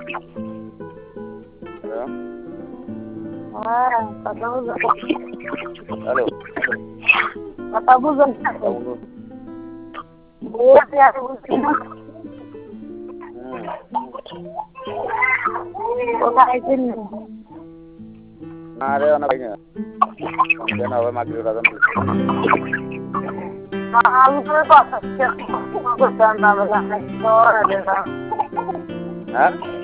Halo. Kata bulan. Halo. Kata bulan. Tahu. Buat ya bulan. Kota itu. Ada anak ini. Kemudian apa maghrib datang dulu. Aku tuh pas kerja, aku datang sama orang itu ada. Hah?